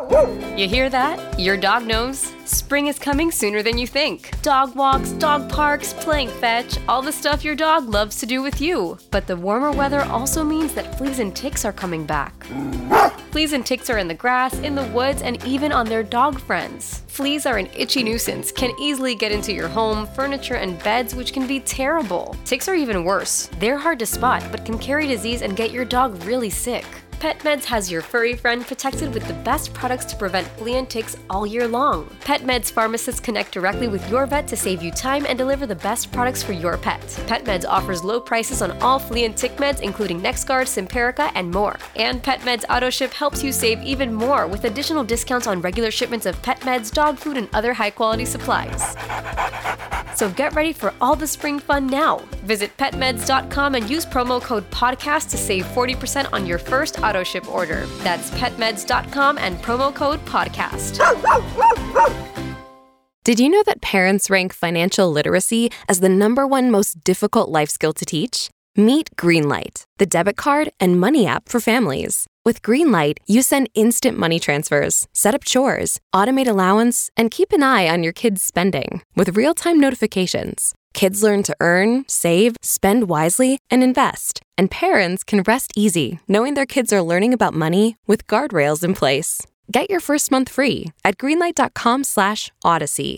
You hear that? Your dog knows. Spring is coming sooner than you think. Dog walks, dog parks, playing fetch, all the stuff your dog loves to do with you. But the warmer weather also means that fleas and ticks are coming back. Fleas and ticks are in the grass, in the woods, and even on their dog friends. Fleas are an itchy nuisance, can easily get into your home, furniture, and beds, which can be terrible. Ticks are even worse. They're hard to spot, but can carry disease and get your dog really sick. PetMeds has your furry friend protected with the best products to prevent flea and ticks all year long. PetMeds pharmacists connect directly with your vet to save you time and deliver the best products for your pet. PetMeds offers low prices on all flea and tick meds, including NexGard, Simparica, and more. And PetMeds AutoShip helps you save even more with additional discounts on regular shipments of pet meds, dog food, and other high-quality supplies. So get ready for all the spring fun now. Visit petmeds.com and use promo code PODCAST to save 40% on your first AutoShip order. That's petmeds.com and promo code PODCAST. Did you know that parents rank financial literacy as the #1 most difficult life skill to teach? Meet Greenlight, the debit card and money app for families. With Greenlight, you send instant money transfers, set up chores, automate allowance, and keep an eye on your kids' spending with real-time notifications. Kids learn to earn, save, spend wisely, and invest. And parents can rest easy knowing their kids are learning about money with guardrails in place. Get your first month free at greenlight.com/Odyssey.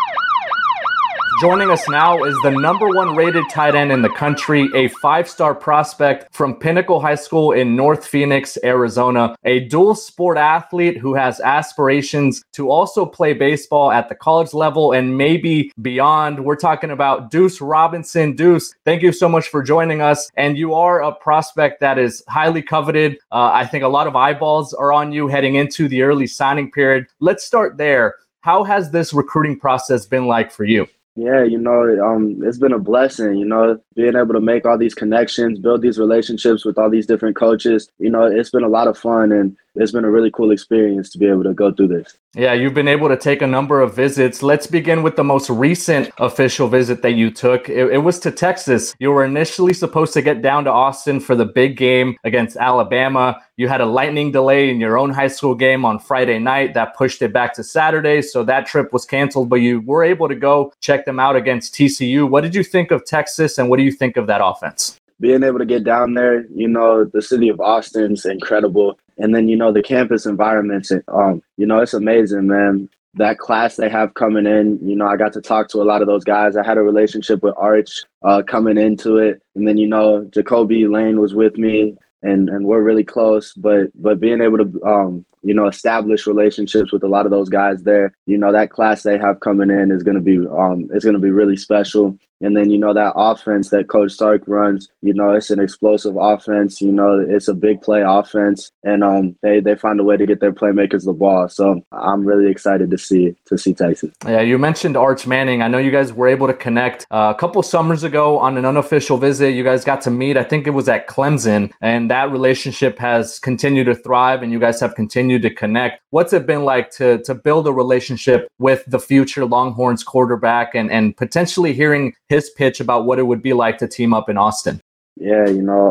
Joining us now is the #1 rated tight end in the country, a 5-star prospect from Pinnacle High School in North Phoenix, Arizona, a dual sport athlete who has aspirations to also play baseball at the college level and maybe beyond. We're talking about Deuce Robinson. Deuce, thank you so much for joining us. And you are a prospect that is highly coveted. I think a lot of eyeballs are on you heading into the early signing period. Let's start there. How has this recruiting process been like for you? Yeah, it's been a blessing, being able to make all these connections, build these relationships with all these different coaches. It's been a lot of fun, and it's been a really cool experience to be able to go through this. Yeah, you've been able to take a number of visits. Let's begin with the most recent official visit that you took. It was to Texas. You were initially supposed to get down to Austin for the big game against Alabama. You had a lightning delay in your own high school game on Friday night that pushed it back to Saturday, so that trip was canceled, but you were able to go check them out against TCU. What did you think of Texas, and what do you think of that offense? Being able to get down there, the city of Austin's incredible. And then, the campus environments, it's amazing, man. That class they have coming in, I got to talk to a lot of those guys. I had a relationship with Arch coming into it. And then, Jacoby Lane was with me, and we're really close. But being able to, establish relationships with a lot of those guys there, that class they have coming in is going to be, it's going to be really special. And then, that offense that Coach Sark runs, it's an explosive offense. It's a big play offense, and they find a way to get their playmakers the ball. So I'm really excited to see Texas. Yeah, you mentioned Arch Manning. I know you guys were able to connect a couple summers ago on an unofficial visit. You guys got to meet. I think it was at Clemson, and that relationship has continued to thrive, and you guys have continued to connect. What's it been like to build a relationship with the future Longhorns quarterback and potentially hearing his pitch about what it would be like to team up in Austin? Yeah,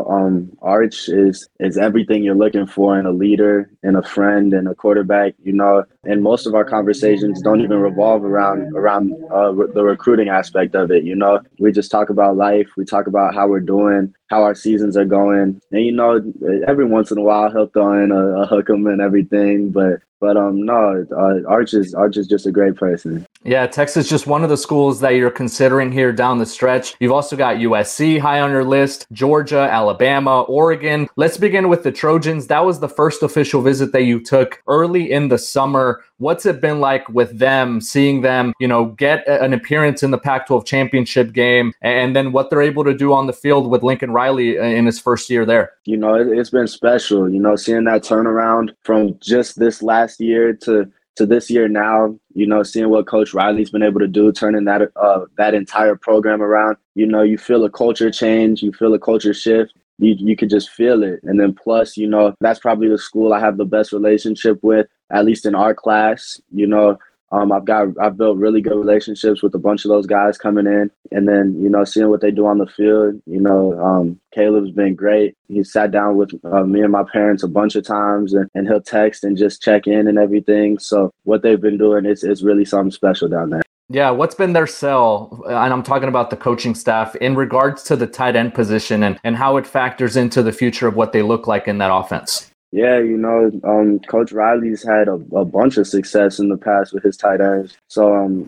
Arch is everything you're looking for in a leader and a friend and a quarterback, and most of our conversations don't even revolve around the recruiting aspect of it. We just talk about life. We talk about how we're doing, how our seasons are going. And, every once in a while he'll throw in a hook 'em and everything, but no, Arch is just a great person. Yeah, Texas just one of the schools that you're considering here down the stretch. You've also got USC high on your list, Georgia, Alabama, Oregon. Let's begin with the Trojans. That was the first official visit that you took early in the summer. What's it been like with them, seeing them, get an appearance in the Pac-12 championship game, and then what they're able to do on the field with Lincoln Riley in his first year there? It's been special, seeing that turnaround from just this last year to this year now, seeing what Coach Riley's been able to do, turning that entire program around. You feel a culture change, you feel a culture shift. You could just feel it. And then plus, that's probably the school I have the best relationship with, at least in our class. I've built really good relationships with a bunch of those guys coming in, and then, you know, seeing what they do on the field. You know, Caleb's been great. He sat down with me and my parents a bunch of times, and he'll text and just check in and everything. So what they've been doing is really something special down there. Yeah, what's been their sell, and I'm talking about the coaching staff, in regards to the tight end position and how it factors into the future of what they look like in that offense? Yeah, you know, Coach Riley's had a bunch of success in the past with his tight ends. So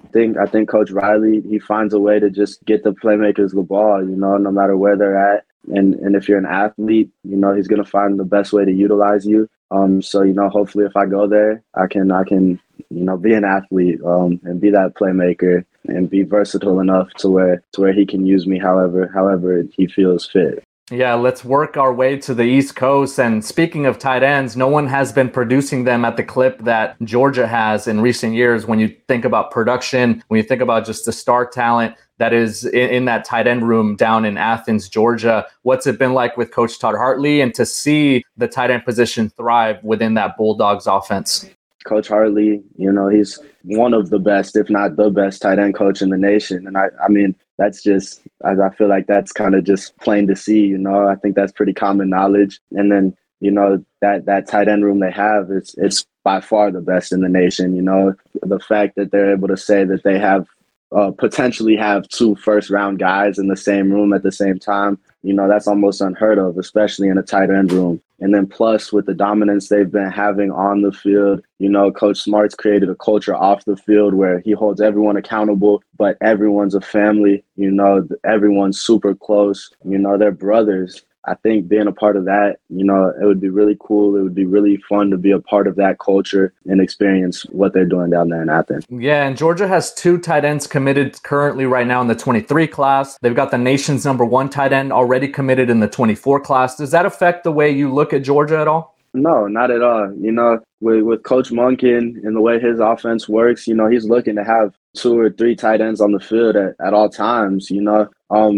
I think Coach Riley, he finds a way to just get the playmakers the ball, you know, no matter where they're at. And if you're an athlete, you know, he's going to find the best way to utilize you. So, you know, hopefully if I go there, I can, you know, be an athlete and be that playmaker and be versatile enough to where he can use me however he feels fit. Yeah, let's work our way to the East Coast. And speaking of tight ends, no one has been producing them at the clip that Georgia has in recent years. When you think about production, when you think about just the star talent that is in that tight end room down in Athens, Georgia, what's it been like with Coach Todd Hartley and to see the tight end position thrive within that Bulldogs offense? Coach Hartley, you know, he's one of the best, if not the best tight end coach in the nation. And I mean, that's just, I feel like that's kind of just plain to see, you know. I think that's pretty common knowledge. And then, you know, that tight end room they have, it's by far the best in the nation. You know, the fact that they're able to say that they have potentially have 2 first-round guys in the same room at the same time, you know, that's almost unheard of, especially in a tight end room. And then plus with the dominance they've been having on the field, you know, Coach Smart's created a culture off the field where he holds everyone accountable, but everyone's a family, you know, everyone's super close, you know, they're brothers. I think being a part of that, you know, it would be really cool. It would be really fun to be a part of that culture and experience what they're doing down there in Athens. Yeah, and Georgia has 2 tight ends committed currently right now in the 23 class. They've got the nation's #1 tight end already committed in the 24 class. Does that affect the way you look at Georgia at all? No, not at all. You know, with Coach Monken and the way his offense works, you know, he's looking to have 2 or 3 tight ends on the field at all times, you know.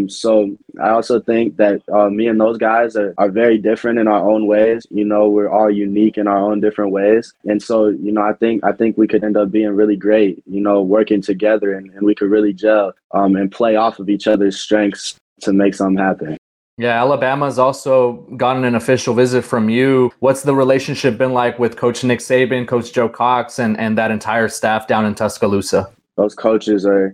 So I also think that me and those guys are very different in our own ways. You know, we're all unique in our own different ways. And so, you know, I think we could end up being really great, you know, working together and we could really gel and play off of each other's strengths to make something happen. Yeah, Alabama's also gotten an official visit from you. What's the relationship been like with Coach Nick Saban, Coach Joe Cox, and that entire staff down in Tuscaloosa? Those coaches are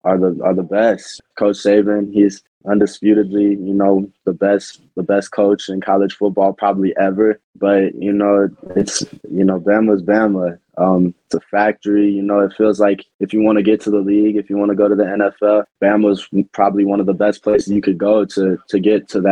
the best. Coach Saban, he's undisputedly, you know, the best coach in college football probably ever. But, you know, it's, you know, Bama's Bama. It's a factory. You know, it feels like if you want to get to the league, if you want to go to the NFL, Bama's probably one of the best places you could go to get to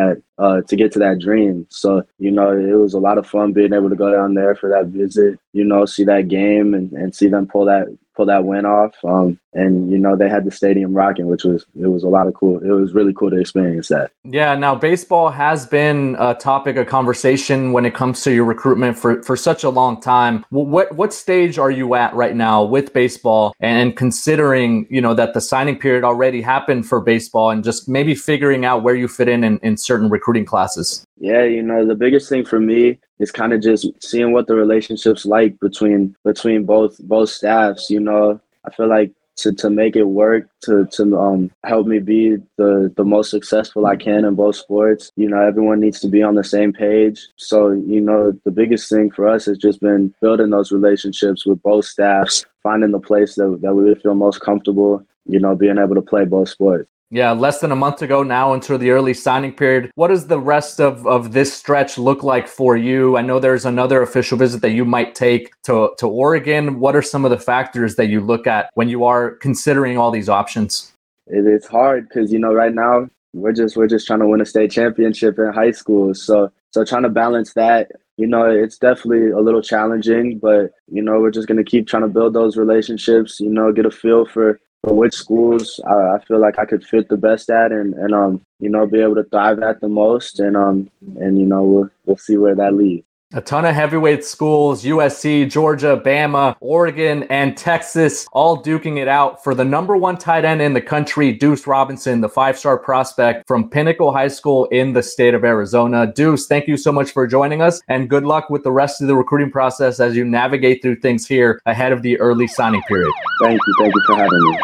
that dream. So, you know, it was a lot of fun being able to go down there for that visit, you know, see that game and see them pull that win off. And, you know, they had the stadium rocking, it was a lot of cool. It was really cool to experience that. Yeah. Now, baseball has been a topic of conversation when it comes to your recruitment for such a long time. What stage are you at right now with baseball and considering, you know, that the signing period already happened for baseball and just maybe figuring out where you fit in certain recruiting classes? Yeah, you know, the biggest thing for me is kind of just seeing what the relationship's like between both staffs. You know, I feel like to make it work, to help me be the most successful I can in both sports, you know, everyone needs to be on the same page. So, you know, the biggest thing for us has just been building those relationships with both staffs, finding the place that we would feel most comfortable, you know, being able to play both sports. Yeah, less than a month ago now into the early signing period. What does the rest of this stretch look like for you? I know there's another official visit that you might take to Oregon. What are some of the factors that you look at when you are considering all these options? It's hard because, you know, right now we're just trying to win a state championship in high school. So trying to balance that, you know, it's definitely a little challenging, but, you know, we're just going to keep trying to build those relationships, you know, get a feel for which schools I feel like I could fit the best at and you know, be able to thrive at the most. And you know, we'll see where that leads. A ton of heavyweight schools, USC, Georgia, Bama, Oregon, and Texas, all duking it out for the #1 tight end in the country, Deuce Robinson, the 5-star prospect from Pinnacle High School in the state of Arizona. Deuce, thank you so much for joining us, and good luck with the rest of the recruiting process as you navigate through things here ahead of the early signing period. Thank you. Thank you for having me.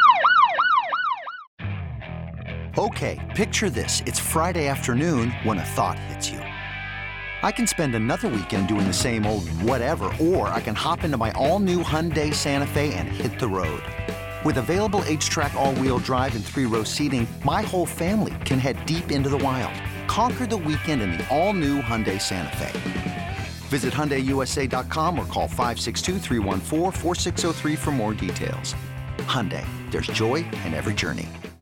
Okay, picture this. It's Friday afternoon when a thought hits you. I can spend another weekend doing the same old whatever, or I can hop into my all-new Hyundai Santa Fe and hit the road. With available H-Track all-wheel drive and 3-row seating, my whole family can head deep into the wild. Conquer the weekend in the all-new Hyundai Santa Fe. Visit HyundaiUSA.com or call 562-314-4603 for more details. Hyundai, there's joy in every journey.